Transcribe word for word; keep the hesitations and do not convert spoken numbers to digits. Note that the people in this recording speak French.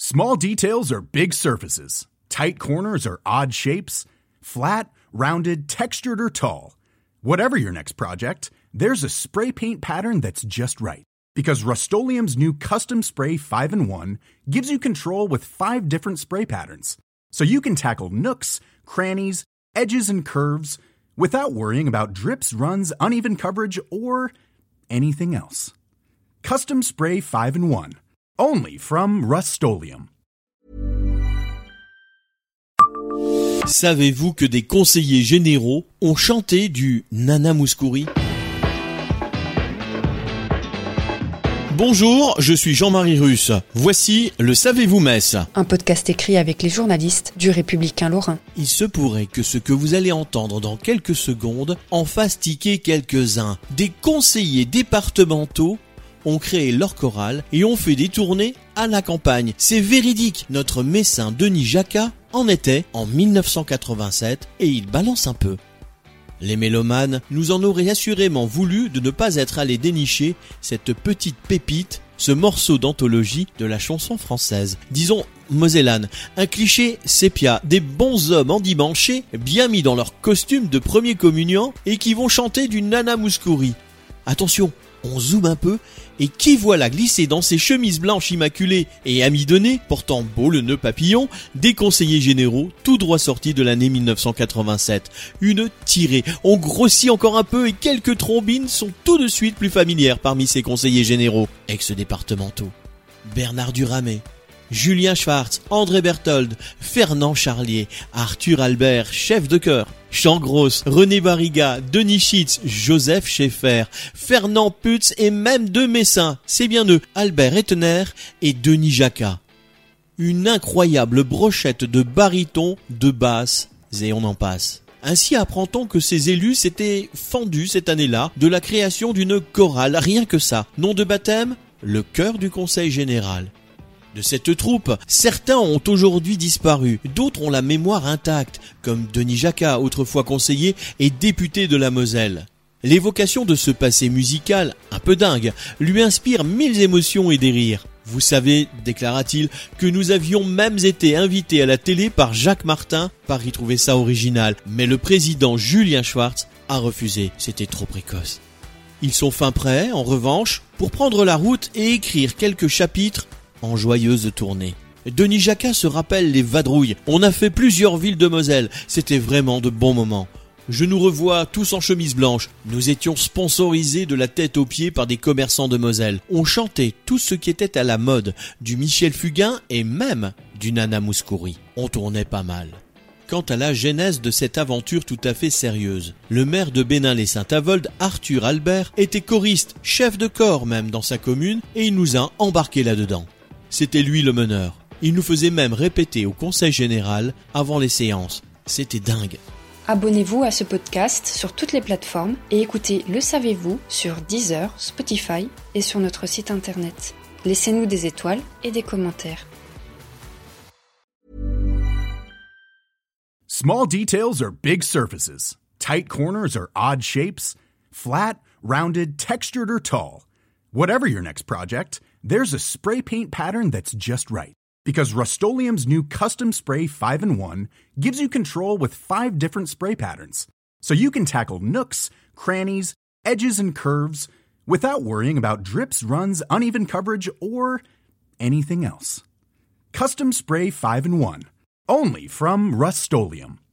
Small details are big surfaces. Tight corners are odd shapes. Flat, rounded, textured, or tall. Whatever your next project, there's a spray paint pattern that's just right. Because Rust-Oleum's new Custom Spray five in one gives you control with five different spray patterns. So you can tackle nooks, crannies, edges, and curves without worrying about drips, runs, uneven coverage, or anything else. Custom Spray five in one. Only from Rust-Oleum. Savez-vous que des conseillers généraux ont chanté du Nana Mouskouri ? Bonjour, je suis Jean-Marie Russe. Voici le Savez-vous Metz ? Un podcast écrit avec les journalistes du Républicain Lorrain. Il se pourrait que ce que vous allez entendre dans quelques secondes en fasse tiquer quelques-uns. Des conseillers départementaux ont créé leur chorale et ont fait des tournées à la campagne. C'est véridique. Notre messin Denis Jacquat en était en dix-neuf cent quatre-vingt-sept et il balance un peu. Les mélomanes nous en auraient assurément voulu de ne pas être allés dénicher cette petite pépite, ce morceau d'anthologie de la chanson française. Disons mosellane, un cliché sépia, des bons hommes endimanchés, bien mis dans leur costume de premier communiant et qui vont chanter du Nana Mouskouri. Attention, on zoome un peu, et qui voilà glisser dans ses chemises blanches immaculées et amidonnées, portant beau le nœud papillon, des conseillers généraux tout droit sortis de l'année dix-neuf cent quatre-vingt-sept. Une tirée, on grossit encore un peu et quelques trombines sont tout de suite plus familières parmi ces conseillers généraux. Ex-départementaux, Bernard Duramé, Julien Schwartz, André Berthold, Fernand Charlier, Arthur Albert, chef de chœur, Jean Gross, René Barriga, Denis Schitz, Joseph Schaeffer, Fernand Putz et même deux messins, c'est bien eux, Albert Ettener et Denis Jacquat. Une incroyable brochette de barytons, de basses et on en passe. Ainsi apprend-on que ces élus s'étaient fendus cette année-là de la création d'une chorale, rien que ça. Nom de baptême, le chœur du Conseil Général. De cette troupe, certains ont aujourd'hui disparu, d'autres ont la mémoire intacte, comme Denis Jacquat, autrefois conseiller et député de la Moselle. L'évocation de ce passé musical, un peu dingue, lui inspire mille émotions et des rires. Vous savez, déclara-t-il, que nous avions même été invités à la télé par Jacques Martin, par y trouver ça original, mais le président Julien Schwartz a refusé, c'était trop précoce. Ils sont fin prêts, en revanche, pour prendre la route et écrire quelques chapitres en joyeuse tournée. Denis Jacquat se rappelle les vadrouilles. On a fait plusieurs villes de Moselle. C'était vraiment de bons moments. Je nous revois tous en chemise blanche. Nous étions sponsorisés de la tête aux pieds par des commerçants de Moselle. On chantait tout ce qui était à la mode, du Michel Fugain et même du Nana Mouskouri. On tournait pas mal. Quant à la genèse de cette aventure tout à fait sérieuse, le maire de Bénin-les-Saint-Avold, Arthur Albert, était choriste, chef de corps même dans sa commune, et il nous a embarqués là-dedans. C'était lui le meneur. Il nous faisait même répéter au conseil général avant les séances. C'était dingue. Abonnez-vous à ce podcast sur toutes les plateformes et écoutez Le Savez-vous sur Deezer, Spotify et sur notre site internet. Laissez-nous des étoiles et des commentaires. Small details are big surfaces. Tight corners are odd shapes. Flat, rounded, textured, or tall. Whatever your next project, there's a spray paint pattern that's just right. Because Rust-Oleum's new Custom Spray five in one gives you control with five different spray patterns. So you can tackle nooks, crannies, edges, and curves without worrying about drips, runs, uneven coverage, or anything else. Custom Spray five in one. Only from Rust-Oleum.